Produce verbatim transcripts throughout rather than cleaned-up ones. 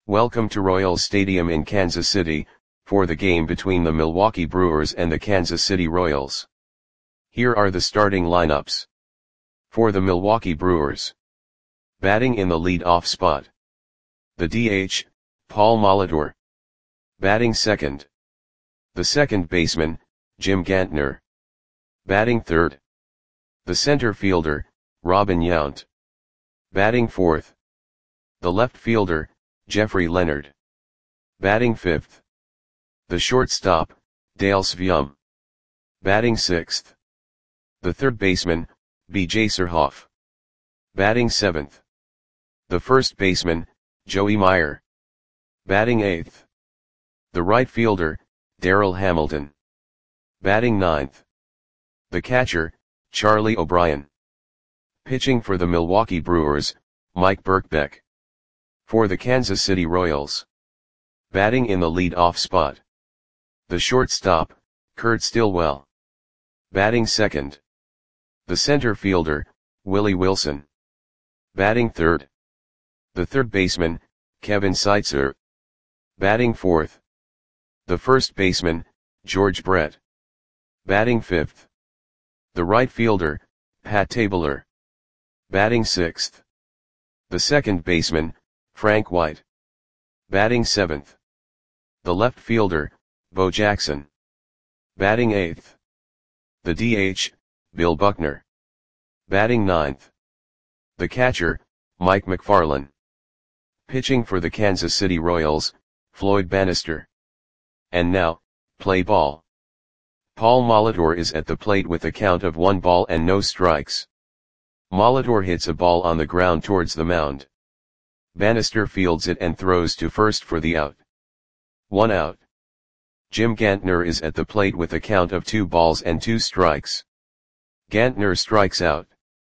Welcome to Royals Stadium in Kansas City, for the game between the Milwaukee Brewers and the Kansas City Royals. Here are the starting lineups. For the Milwaukee Brewers. Batting in the lead-off spot. The D H, Paul Molitor. Batting second. The second baseman, Jim Gantner. Batting third. The center fielder, Robin Yount. Batting fourth. The left fielder, Jeffrey Leonard. Batting fifth. The shortstop, Dale Sveum. Batting sixth. The third baseman, B J Surhoff. Batting seventh. The first baseman, Joey Meyer. Batting eighth. The right fielder, Darryl Hamilton. Batting ninth. The catcher, Charlie O'Brien. Pitching for the Milwaukee Brewers, Mike Birkbeck. For the Kansas City Royals. Batting in the lead-off spot. The shortstop, Kurt Stillwell. Batting second. The center fielder, Willie Wilson. Batting third. The third baseman, Kevin Seitzer. Batting fourth. The first baseman, George Brett. Batting fifth. The right fielder, Pat Tabler. Batting sixth. The second baseman, Frank White. Batting seventh. The left fielder, Bo Jackson. Batting eighth. The D H, Bill Buckner. Batting ninth. The catcher, Mike McFarland. Pitching for the Kansas City Royals, Floyd Bannister. And now, play ball. Paul Molitor is at the plate with a count of one ball and no strikes. Molitor hits a ball on the ground towards the mound. Bannister fields it and throws to first for the out. One out. Jim Gantner is at the plate with a count of two balls and two strikes. Gantner strikes out.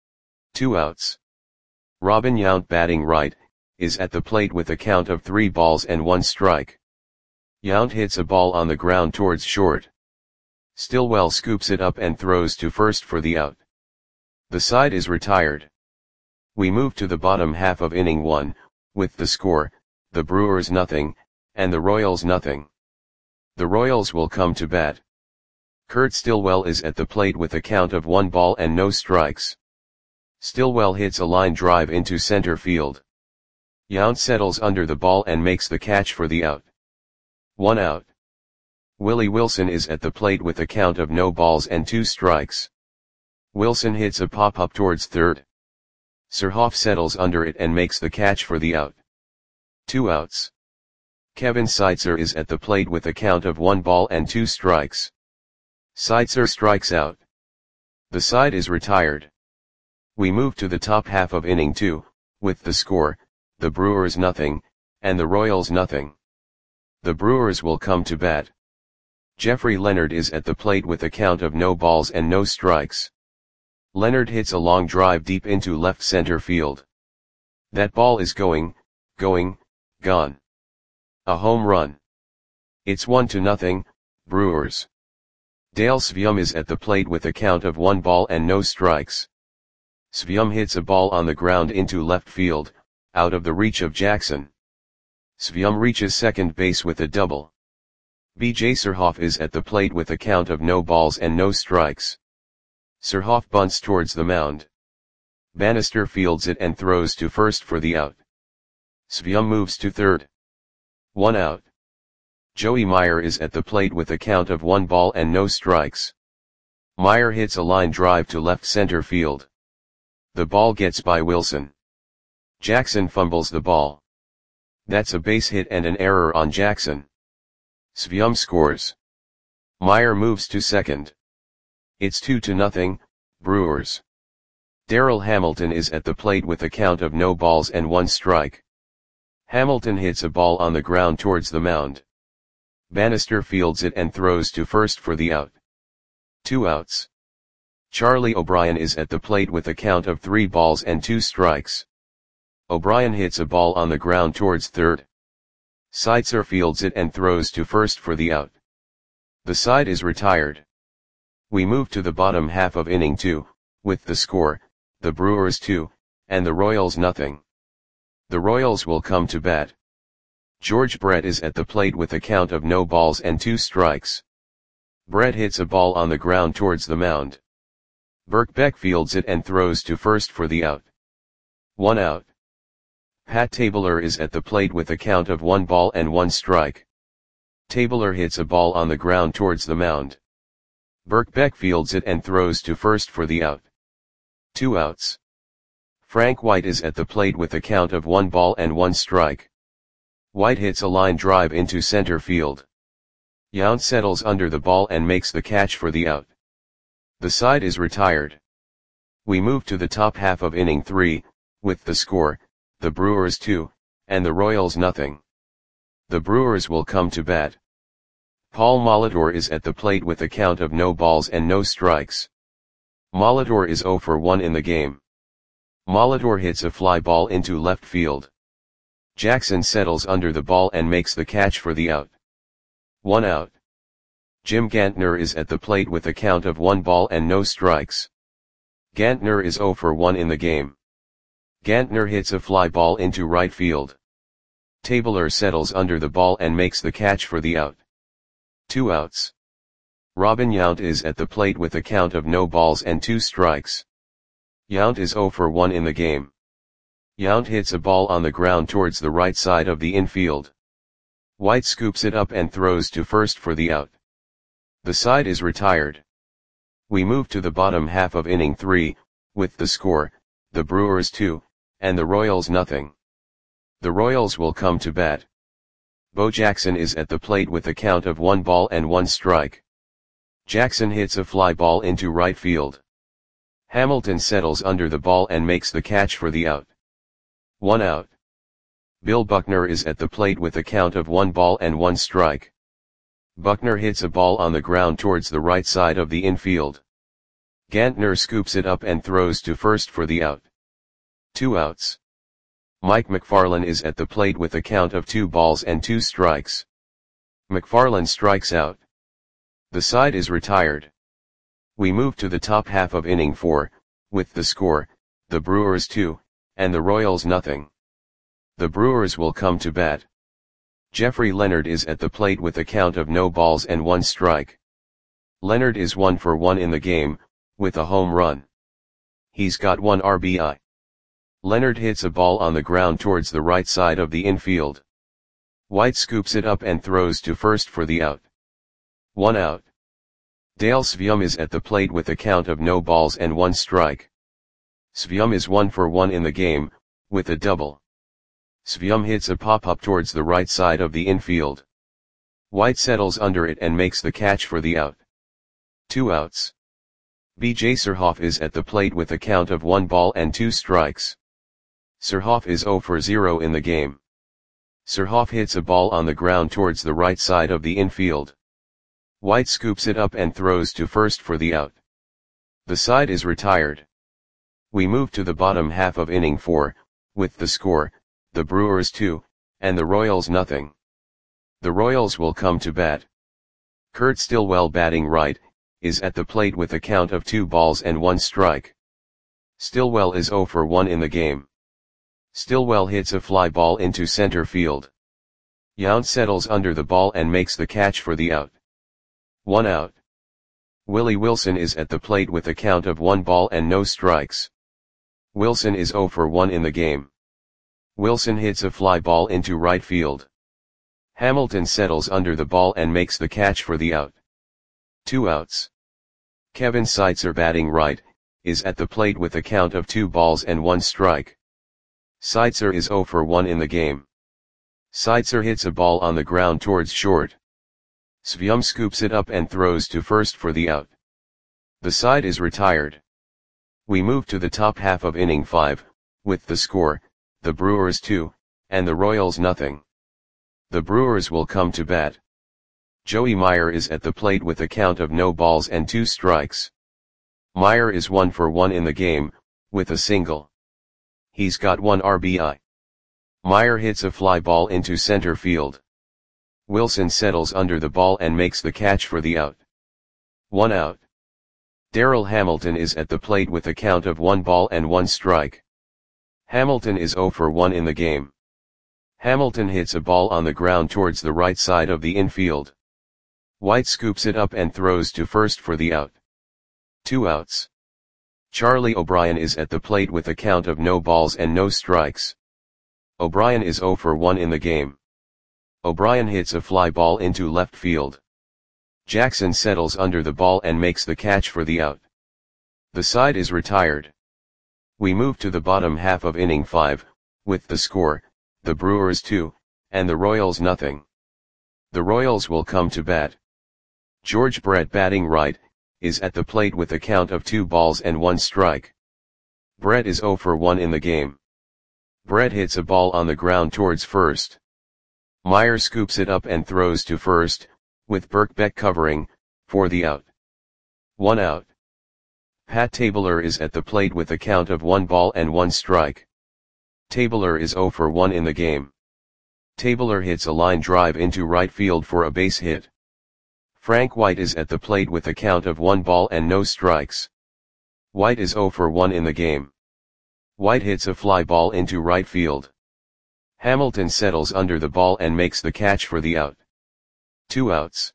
Two outs. Robin Yount, batting right, is at the plate with a count of three balls and one strike. Yount hits a ball on the ground towards short. Stillwell scoops it up and throws to first for the out. The side is retired. We move to the bottom half of inning one, with the score, the Brewers nothing, and the Royals nothing. The Royals will come to bat. Kurt Stillwell is at the plate with a count of one ball and no strikes. Stillwell hits a line drive into center field. Yount settles under the ball and makes the catch for the out. One out. Willie Wilson is at the plate with a count of no balls and two strikes. Wilson hits a pop-up towards third. Surhoff settles under it and makes the catch for the out. Two outs. Kevin Seitzer is at the plate with a count of one ball and two strikes. Seitzer strikes out. The side is retired. We move to the top half of inning two, with the score, the Brewers nothing, and the Royals nothing. The Brewers will come to bat. Jeffrey Leonard is at the plate with a count of no balls and no strikes. Leonard hits a long drive deep into left center field. That ball is going, going, gone. A home run. It's one to nothing, Brewers. Dale Sveum is at the plate with a count of one ball and no strikes. Sveum hits a ball on the ground into left field, out of the reach of Jackson. Sveum reaches second base with a double. B J Surhoff is at the plate with a count of no balls and no strikes. Surhoff bunts towards the mound. Bannister fields it and throws to first for the out. Sveum moves to third. One out. Joey Meyer is at the plate with a count of one ball and no strikes. Meyer hits a line drive to left center field. The ball gets by Wilson. Jackson fumbles the ball. That's a base hit and an error on Jackson. Sveum scores. Meyer moves to second. It's two to nothing, Brewers. Darryl Hamilton is at the plate with a count of no balls and one strike. Hamilton hits a ball on the ground towards the mound. Bannister fields it and throws to first for the out. Two outs. Charlie O'Brien is at the plate with a count of three balls and two strikes. O'Brien hits a ball on the ground towards third. Seitzer fields it and throws to first for the out. The side is retired. We move to the bottom half of inning two, with the score, the Brewers two, and the Royals nothing. The Royals will come to bat. George Brett is at the plate with a count of no balls and two strikes. Brett hits a ball on the ground towards the mound. Birkbeck fields it and throws to first for the out. One out. Pat Tabler is at the plate with a count of one ball and one strike. Tabler hits a ball on the ground towards the mound. Birkbeck fields it and throws to first for the out. Two outs. Frank White is at the plate with a count of one ball and one strike. White hits a line drive into center field. Yount settles under the ball and makes the catch for the out. The side is retired. We move to the top half of inning three, with the score, the Brewers two, and the Royals nothing. The Brewers will come to bat. Paul Molitor is at the plate with a count of no balls and no strikes. Molitor is zero for one in the game. Molitor hits a fly ball into left field. Jackson settles under the ball and makes the catch for the out. One out. Jim Gantner is at the plate with a count of one ball and no strikes. Gantner is zero for one in the game. Gantner hits a fly ball into right field. Tabler settles under the ball and makes the catch for the out. Two outs. Robin Yount is at the plate with a count of no balls and two strikes. Yount is zero for one in the game. Yount hits a ball on the ground towards the right side of the infield. White scoops it up and throws to first for the out. The side is retired. We move to the bottom half of inning three, with the score, the Brewers two, and the Royals nothing. The Royals will come to bat. Bo Jackson is at the plate with a count of one ball and one strike. Jackson hits a fly ball into right field. Hamilton settles under the ball and makes the catch for the out. One out. Bill Buckner is at the plate with a count of one ball and one strike. Buckner hits a ball on the ground towards the right side of the infield. Gantner scoops it up and throws to first for the out. Two outs. Mike McFarland is at the plate with a count of two balls and two strikes. McFarland strikes out. The side is retired. We move to the top half of inning four, with the score, the Brewers two, and the Royals nothing. The Brewers will come to bat. Jeffrey Leonard is at the plate with a count of no balls and one strike. Leonard is one for one in the game, with a home run. He's got one R B I. Leonard hits a ball on the ground towards the right side of the infield. White scoops it up and throws to first for the out. One out. Dale Svium is at the plate with a count of no balls and one strike. Svium is one for one in the game, with a double. Svium hits a pop-up towards the right side of the infield. White settles under it and makes the catch for the out. Two outs. B J Surhoff is at the plate with a count of one ball and two strikes. Surhoff is zero for zero in the game. Surhoff hits a ball on the ground towards the right side of the infield. White scoops it up and throws to first for the out. The side is retired. We move to the bottom half of inning four, with the score, the Brewers two, and the Royals nothing. The Royals will come to bat. Kurt Stillwell, batting right, is at the plate with a count of two balls and one strike. Stillwell is zero for one in the game. Stillwell hits a fly ball into center field. Yount settles under the ball and makes the catch for the out. One out. Willie Wilson is at the plate with a count of one ball and no strikes. Wilson is zero for one in the game. Wilson hits a fly ball into right field. Hamilton settles under the ball and makes the catch for the out. Two outs. Kevin Seitzer, batting right, is at the plate with a count of two balls and one strike. Seitzer is zero for one in the game. Seitzer hits a ball on the ground towards short. Svium scoops it up and throws to first for the out. The side is retired. We move to the top half of inning five, with the score, the Brewers two, and the Royals nothing. The Brewers will come to bat. Joey Meyer is at the plate with a count of no balls and two strikes. Meyer is one for one in the game, with a single. He's got one R B I. Meyer hits a fly ball into center field. Wilson settles under the ball and makes the catch for the out. One out. Darrell Hamilton is at the plate with a count of one ball and one strike. Hamilton is zero for one in the game. Hamilton hits a ball on the ground towards the right side of the infield. White scoops it up and throws to first for the out. Two outs. Charlie O'Brien is at the plate with a count of no balls and no strikes. O'Brien is oh for one in the game. O'Brien hits a fly ball into left field. Jackson settles under the ball and makes the catch for the out. The side is retired. We move to the bottom half of inning five, with the score, the Brewers two, and the Royals nothing. The Royals will come to bat. George Brett, batting right, is at the plate with a count of two balls and one strike. Brett is oh for one in the game. Brett hits a ball on the ground towards first. Meyer scoops it up and throws to first, with Birkbeck covering, for the out. One out. Pat Tabler is at the plate with a count of one ball and one strike. Tabler is oh for one in the game. Tabler hits a line drive into right field for a base hit. Frank White is at the plate with a count of one ball and no strikes. White is oh for one in the game. White hits a fly ball into right field. Hamilton settles under the ball and makes the catch for the out. Two outs.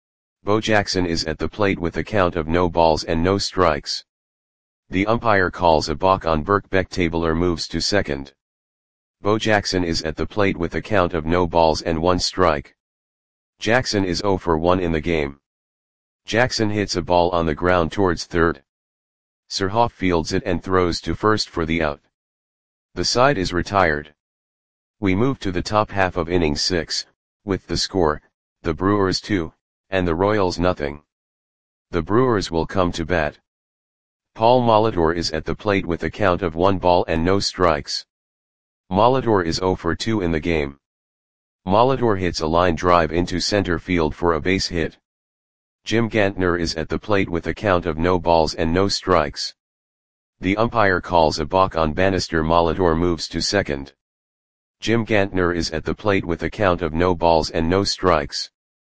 Bo Jackson is at the plate with a count of no balls and no strikes. The umpire calls a balk on Birkbeck. Tabler moves to second. Bo Jackson is at the plate with a count of no balls and one strike. Jackson is oh for one in the game. Jackson hits a ball on the ground towards third. Surhoff fields it and throws to first for the out. The side is retired. We move to the top half of inning six, with the score, the Brewers two, and the Royals nothing. The Brewers will come to bat. Paul Molitor is at the plate with a count of one ball and no strikes. Molitor is oh for two in the game. Molitor hits a line drive into center field for a base hit. Jim Gantner is at the plate with a count of no balls and no strikes. The umpire calls a balk on Bannister. Molitor moves to second. Jim Gantner is at the plate with a count of no balls and no strikes.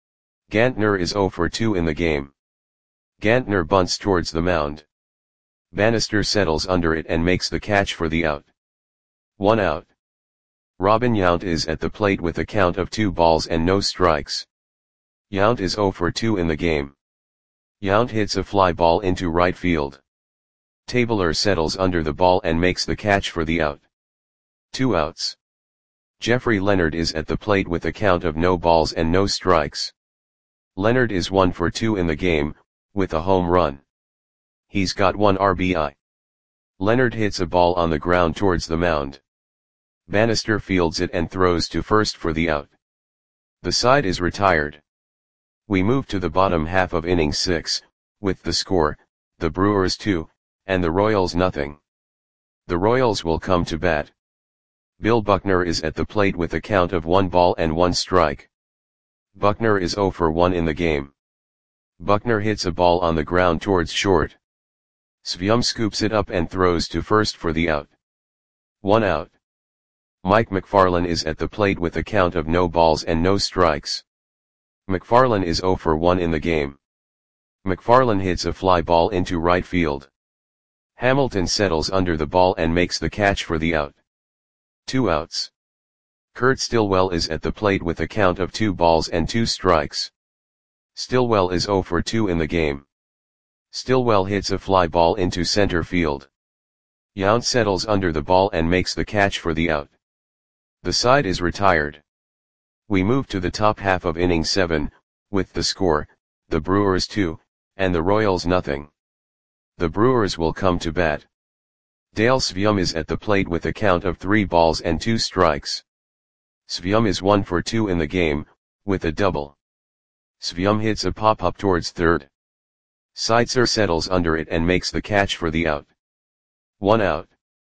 Gantner is oh for two in the game. Gantner bunts towards the mound. Bannister settles under it and makes the catch for the out. One out. Robin Yount is at the plate with a count of two balls and no strikes. Yount is oh for two in the game. Yount hits a fly ball into right field. Tabler settles under the ball and makes the catch for the out. Two outs. Jeffrey Leonard is at the plate with a count of no balls and no strikes. Leonard is one for two in the game, with a home run. He's got one R B I. Leonard hits a ball on the ground towards the mound. Bannister fields it and throws to first for the out. The side is retired. We move to the bottom half of inning six, with the score, the Brewers two, and the Royals nothing. The Royals will come to bat. Bill Buckner is at the plate with a count of one ball and one strike. Buckner is oh for one in the game. Buckner hits a ball on the ground towards short. Svium scoops it up and throws to first for the out. One out. Mike McFarland is at the plate with a count of no balls and no strikes. McFarland is oh for one in the game. McFarland hits a fly ball into right field. Hamilton settles under the ball and makes the catch for the out. Two outs. Kurt Stillwell is at the plate with a count of two balls and two strikes. Stillwell is oh for two in the game. Stillwell hits a fly ball into center field. Yount settles under the ball and makes the catch for the out. The side is retired. We move to the top half of inning seven, with the score, the Brewers two, and the Royals nothing. The Brewers will come to bat. Dale Svium is at the plate with a count of three balls and two strikes. Svium is one for two in the game, with a double. Svium hits a pop-up towards third. Seitzer settles under it and makes the catch for the out. One out.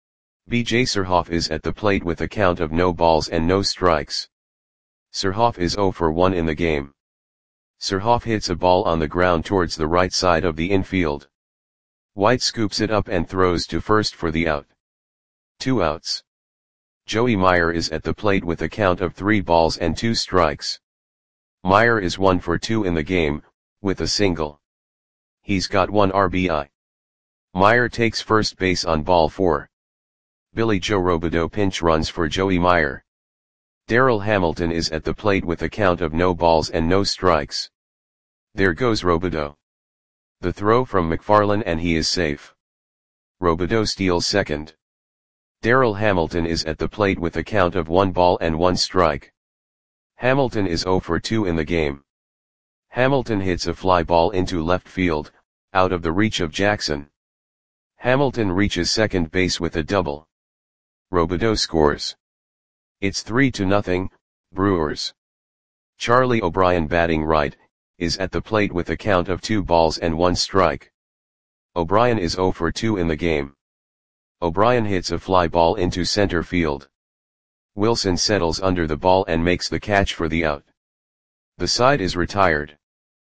B J Surhoff is at the plate with a count of no balls and no strikes. Surhoff is oh for one in the game. Surhoff hits a ball on the ground towards the right side of the infield. White scoops it up and throws to first for the out. Two outs. Joey Meyer is at the plate with a count of three balls and two strikes. Meyer is one for two in the game, with a single. He's got one R B I. Meyer takes first base on ball four. Billy Joe Robideau pinch runs for Joey Meyer. Darrell Hamilton is at the plate with a count of no balls and no strikes. There goes Robideau. The throw from McFarland and he is safe. Robideau steals second. Darrell Hamilton is at the plate with a count of one ball and one strike. Hamilton is oh for two in the game. Hamilton hits a fly ball into left field, out of the reach of Jackson. Hamilton reaches second base with a double. Robideau scores. It's three to nothing, Brewers. Charlie O'Brien, batting right, is at the plate with a count of two balls and one strike. O'Brien is oh for two in the game. O'Brien hits a fly ball into center field. Wilson settles under the ball and makes the catch for the out. The side is retired.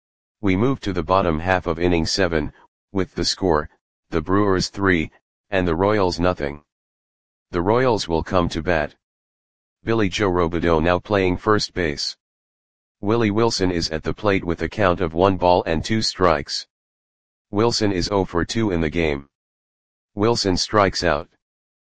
We move to the bottom half of inning seven, with the score, the Brewers three, and the Royals nothing. The Royals will come to bat. Billy Joe Robideau now playing first base. Willie Wilson is at the plate with a count of one ball and two strikes. Wilson is oh for two in the game. Wilson strikes out.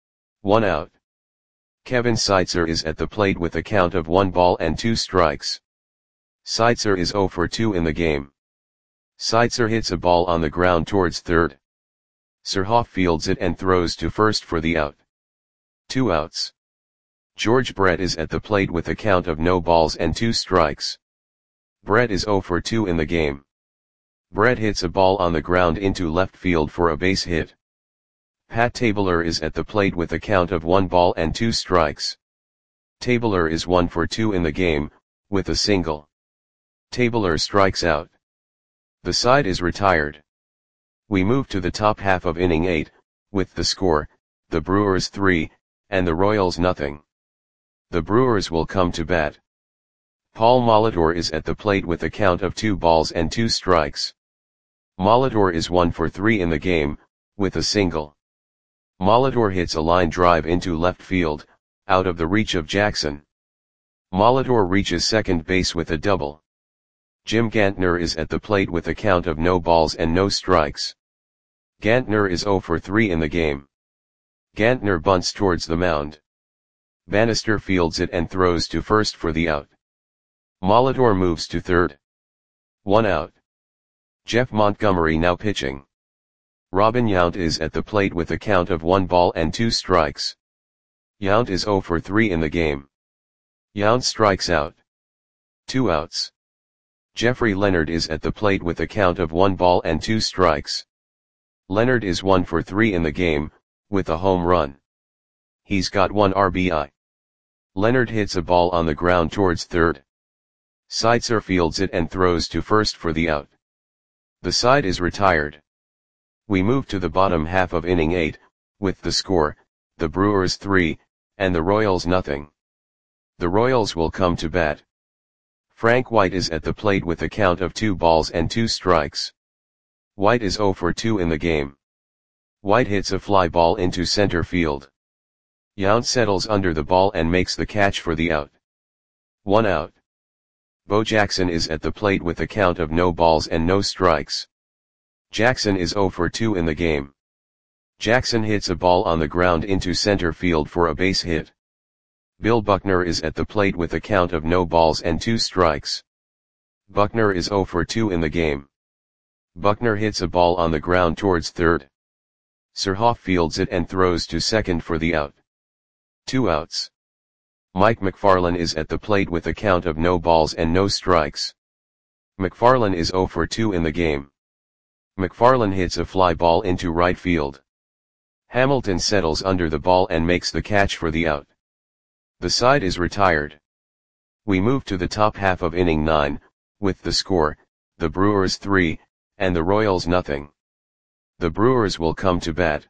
One out. Kevin Seitzer is at the plate with a count of one ball and two strikes. Seitzer is oh for two in the game. Seitzer hits a ball on the ground towards third. Surhoff fields it and throws to first for the out. Two outs. George Brett is at the plate with a count of no balls and two strikes. Brett is oh for two in the game. Brett hits a ball on the ground into left field for a base hit. Pat Tabler is at the plate with a count of one ball and two strikes. Tabler is one for two in the game, with a single. Tabler strikes out. The side is retired. We move to the top half of inning eight, with the score, the Brewers three, and the Royals nothing. The Brewers will come to bat. Paul Molitor is at the plate with a count of two balls and two strikes. Molitor is one for three in the game, with a single. Molitor hits a line drive into left field, out of the reach of Jackson. Molitor reaches second base with a double. Jim Gantner is at the plate with a count of no balls and no strikes. Gantner is oh for three in the game. Gantner bunts towards the mound. Bannister fields it and throws to first for the out. Molitor moves to third. One out. Jeff Montgomery now pitching. Robin Yount is at the plate with a count of one ball and two strikes. Yount is oh for three in the game. Yount strikes out. Two outs. Jeffrey Leonard is at the plate with a count of one ball and two strikes. Leonard is one for three in the game, with a home run. He's got one R B I. Leonard hits a ball on the ground towards third. Seitzer fields it and throws to first for the out. The side is retired. We move to the bottom half of inning eight, with the score, the Brewers three, and the Royals nothing. The Royals will come to bat. Frank White is at the plate with a count of two balls and two strikes. White is oh for two in the game. White hits a fly ball into center field. Yount settles under the ball and makes the catch for the out. One out. Bo Jackson is at the plate with a count of no balls and no strikes. Jackson is oh for two in the game. Jackson hits a ball on the ground into center field for a base hit. Bill Buckner is at the plate with a count of no balls and two strikes. Buckner is oh for two in the game. Buckner hits a ball on the ground towards third. Surhoff fields it and throws to second for the out. Two outs. Mike McFarland is at the plate with a count of no balls and no strikes. McFarland is oh for two in the game. McFarland hits a fly ball into right field. Hamilton settles under the ball and makes the catch for the out. The side is retired. We move to the top half of inning nine, with the score, the Brewers three, and the Royals nothing. The Brewers will come to bat.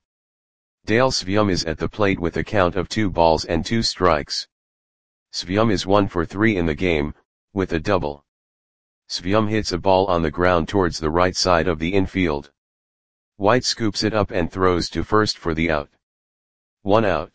Dale Svium is at the plate with a count of two balls and two strikes. Svium is one for three in the game, with a double. Svium hits a ball on the ground towards the right side of the infield. White scoops it up and throws to first for the out. One out.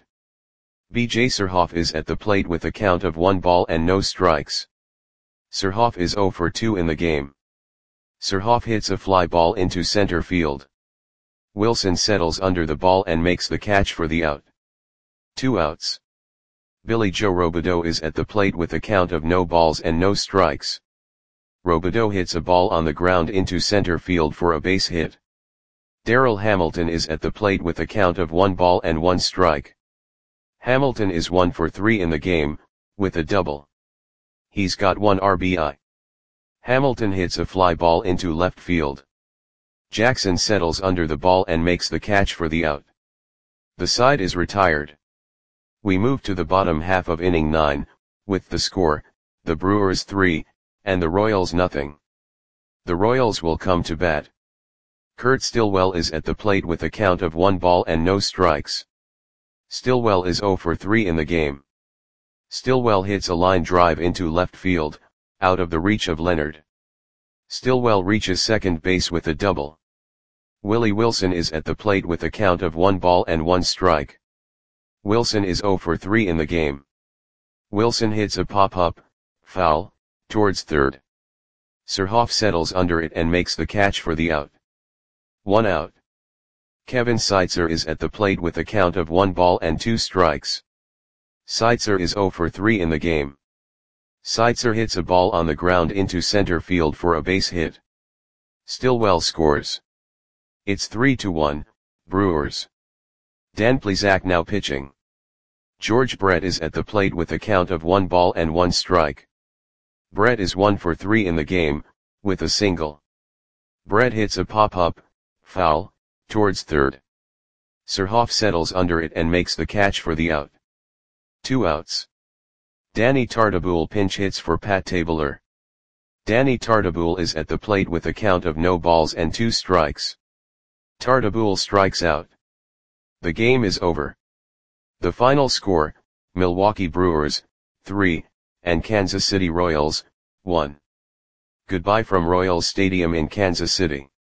B J Surhoff is at the plate with a count of one ball and no strikes. Surhoff is oh for two in the game. Surhoff hits a fly ball into center field. Wilson settles under the ball and makes the catch for the out. Two outs. Billy Joe Robideau is at the plate with a count of no balls and no strikes. Robideau hits a ball on the ground into center field for a base hit. Darryl Hamilton is at the plate with a count of one ball and one strike. Hamilton is one for three in the game, with a double. He's got one R B I. Hamilton hits a fly ball into left field. Jackson settles under the ball and makes the catch for the out. The side is retired. We move to the bottom half of inning nine, with the score, the Brewers three, and the Royals nothing. The Royals will come to bat. Kurt Stillwell is at the plate with a count of one ball and no strikes. Stillwell is zero for three in the game. Stillwell hits a line drive into left field, out of the reach of Leonard. Stillwell reaches second base with a double. Willie Wilson is at the plate with a count of one ball and one strike. Wilson is zero for three in the game. Wilson hits a pop-up, foul, towards third. Surhoff settles under it and makes the catch for the out. One out. Kevin Seitzer is at the plate with a count of one ball and two strikes. Seitzer is zero for three in the game. Seitzer hits a ball on the ground into center field for a base hit. Stillwell scores. It's three to one, Brewers. Dan Plesac now pitching. George Brett is at the plate with a count of one ball and one strike. Brett is one for three in the game, with a single. Brett hits a pop-up, foul, towards third. Surhoff settles under it and makes the catch for the out. Two outs. Danny Tartabull pinch hits for Pat Tabler. Danny Tartabull is at the plate with a count of no balls and two strikes. Tartabull strikes out. The game is over. The final score, Milwaukee Brewers, three, and Kansas City Royals, one. Goodbye from Royals Stadium in Kansas City.